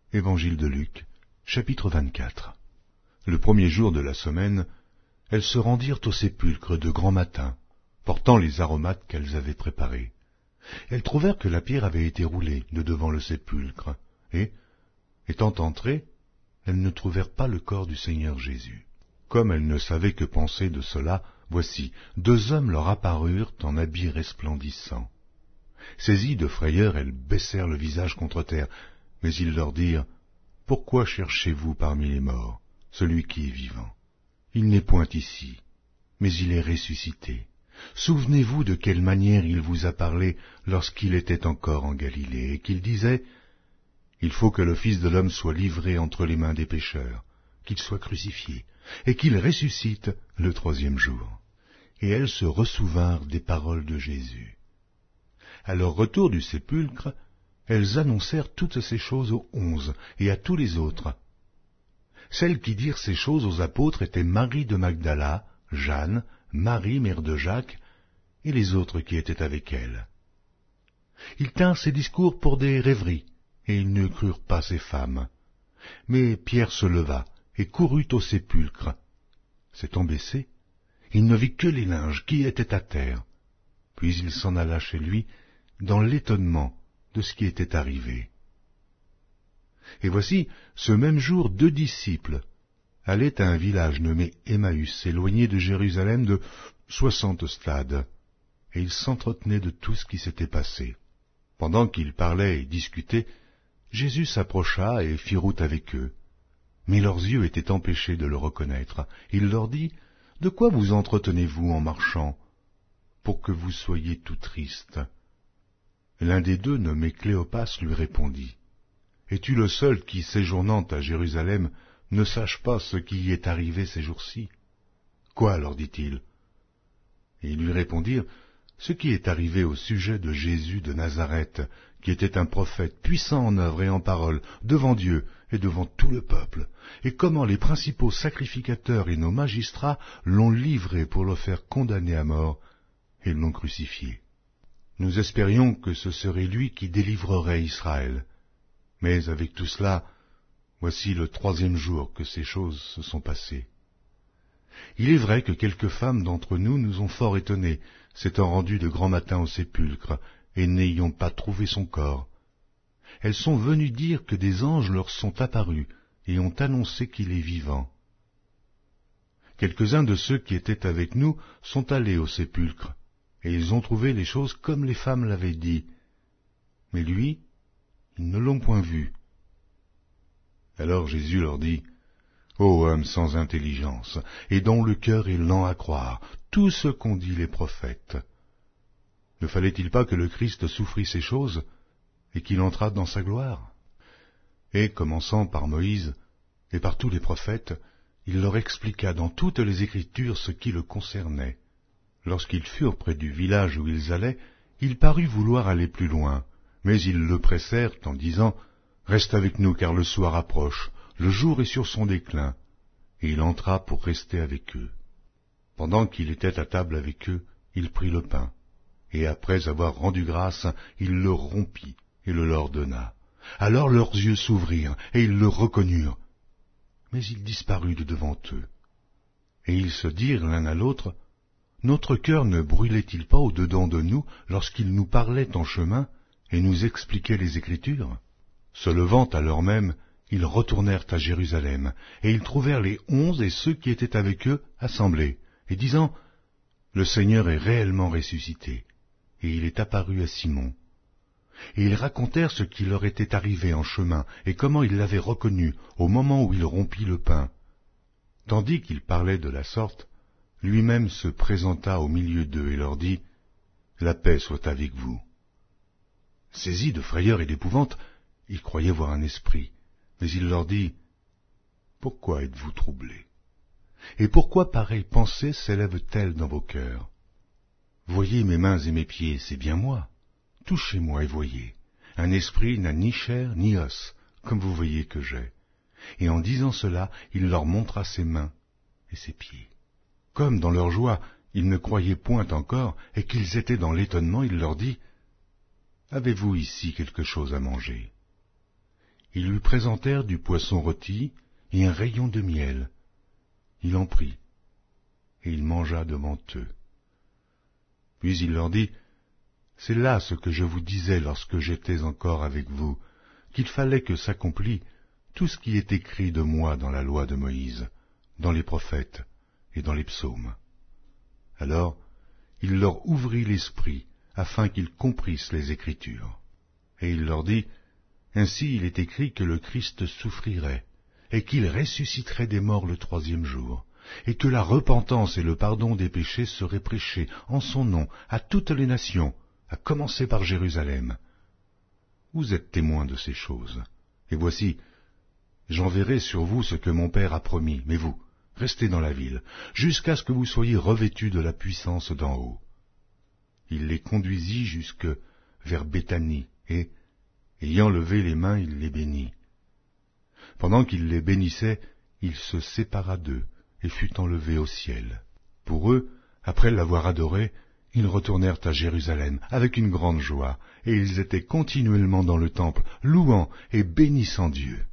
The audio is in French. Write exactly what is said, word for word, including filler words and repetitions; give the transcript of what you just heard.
Évangile de Luc, chapitre vingt-quatre. Le premier jour de la semaine, elles se rendirent au sépulcre de grand matin, portant les aromates qu'elles avaient préparés. Elles trouvèrent que la pierre avait été roulée de devant le sépulcre, et, étant entrées, elles ne trouvèrent pas le corps du Seigneur Jésus. Comme elles ne savaient que penser de cela, voici, deux hommes leur apparurent en habits resplendissants. Saisies de frayeur, elles baissèrent le visage contre terre, mais ils leur dirent, « Pourquoi cherchez-vous parmi les morts celui qui est vivant? Il n'est point ici, mais il est ressuscité. Souvenez-vous de quelle manière il vous a parlé lorsqu'il était encore en Galilée, et qu'il disait, « Il faut que le Fils de l'homme soit livré entre les mains des pécheurs, qu'il soit crucifié, et qu'il ressuscite le troisième jour. » Et elles se ressouvinrent des paroles de Jésus. À leur retour du sépulcre, elles annoncèrent toutes ces choses aux onze et à tous les autres. Celles qui dirent ces choses aux apôtres étaient Marie de Magdala, Jeanne, Marie, mère de Jacques, et les autres qui étaient avec elles. Ils tinrent ces discours pour des rêveries, et ils ne crurent pas ces femmes. Mais Pierre se leva et courut au sépulcre. S'étant baissé, il ne vit que les linges qui étaient à terre. Puis il s'en alla chez lui dans l'étonnement de ce qui était arrivé. Et voici, ce même jour, deux disciples allaient à un village nommé Emmaüs, éloigné de Jérusalem de soixante stades, et ils s'entretenaient de tout ce qui s'était passé. Pendant qu'ils parlaient et discutaient, Jésus s'approcha et fit route avec eux. Mais leurs yeux étaient empêchés de le reconnaître. Il leur dit, « De quoi vous entretenez-vous en marchant, pour que vous soyez tout tristes ?» L'un des deux, nommé Cléopas, lui répondit, « Es-tu le seul qui, séjournant à Jérusalem, ne sache pas ce qui y est arrivé ces jours-ci » ? « Quoi, leur dit-il. Et ils lui répondirent, « Ce qui est arrivé au sujet de Jésus de Nazareth, qui était un prophète puissant en œuvre et en parole, devant Dieu et devant tout le peuple, et comment les principaux sacrificateurs et nos magistrats l'ont livré pour le faire condamner à mort, et l'ont crucifié. Nous espérions que ce serait lui qui délivrerait Israël. Mais avec tout cela, voici le troisième jour que ces choses se sont passées. Il est vrai que quelques femmes d'entre nous nous ont fort étonnés, s'étant rendues de grand matin au sépulcre, et n'ayant pas trouvé son corps. Elles sont venues dire que des anges leur sont apparus, et ont annoncé qu'il est vivant. Quelques-uns de ceux qui étaient avec nous sont allés au sépulcre, et ils ont trouvé les choses comme les femmes l'avaient dit. Mais lui, ils ne l'ont point vu. Alors Jésus leur dit, « Ô homme sans intelligence, et dont le cœur est lent à croire, tout ce qu'ont dit les prophètes. Ne fallait-il pas que le Christ souffrît ces choses, et qu'il entrât dans sa gloire ?» Et, commençant par Moïse et par tous les prophètes, il leur expliqua dans toutes les Écritures ce qui le concernait. Lorsqu'ils furent près du village où ils allaient, il parut vouloir aller plus loin, mais ils le pressèrent en disant, « Reste avec nous, car le soir approche, le jour est sur son déclin. » Et il entra pour rester avec eux. Pendant qu'il était à table avec eux, il prit le pain, et après avoir rendu grâce, il le rompit et le leur donna. Alors leurs yeux s'ouvrirent, et ils le reconnurent, mais il disparut de devant eux. Et ils se dirent l'un à l'autre, « Notre cœur ne brûlait-il pas au-dedans de nous lorsqu'il nous parlait en chemin et nous expliquait les Écritures ?» Se levant à l'heure même, ils retournèrent à Jérusalem, et ils trouvèrent les onze et ceux qui étaient avec eux assemblés, et disant, « Le Seigneur est réellement ressuscité, et il est apparu à Simon. » Et ils racontèrent ce qui leur était arrivé en chemin, et comment ils l'avaient reconnu au moment où il rompit le pain. Tandis qu'ils parlaient de la sorte, lui-même se présenta au milieu d'eux et leur dit, « La paix soit avec vous. » Saisis de frayeur et d'épouvante, ils croyaient voir un esprit, mais il leur dit, « Pourquoi êtes-vous troublés? Et pourquoi pareille pensée s'élève-t-elle dans vos cœurs? Voyez mes mains et mes pieds, c'est bien moi. Touchez-moi et voyez. Un esprit n'a ni chair ni os, comme vous voyez que j'ai. » Et en disant cela, il leur montra ses mains et ses pieds. Comme dans leur joie, ils ne croyaient point encore, et qu'ils étaient dans l'étonnement, il leur dit, « Avez-vous ici quelque chose à manger ?» Ils lui présentèrent du poisson rôti et un rayon de miel. Il en prit, et il mangea devant eux. Puis il leur dit, « C'est là ce que je vous disais lorsque j'étais encore avec vous, qu'il fallait que s'accomplît tout ce qui est écrit de moi dans la loi de Moïse, dans les prophètes et dans les psaumes. » Alors, il leur ouvrit l'esprit, afin qu'ils comprissent les Écritures. Et il leur dit, « Ainsi il est écrit que le Christ souffrirait, et qu'il ressusciterait des morts le troisième jour, et que la repentance et le pardon des péchés seraient prêchés en son nom à toutes les nations, à commencer par Jérusalem. Vous êtes témoins de ces choses. Et voici, j'enverrai sur vous ce que mon Père a promis, mais vous, restez dans la ville, jusqu'à ce que vous soyez revêtus de la puissance d'en haut. » Il les conduisit jusque vers Béthanie, et, ayant levé les mains, il les bénit. Pendant qu'il les bénissait, il se sépara d'eux, et fut enlevé au ciel. Pour eux, après l'avoir adoré, ils retournèrent à Jérusalem avec une grande joie, et ils étaient continuellement dans le temple, louant et bénissant Dieu.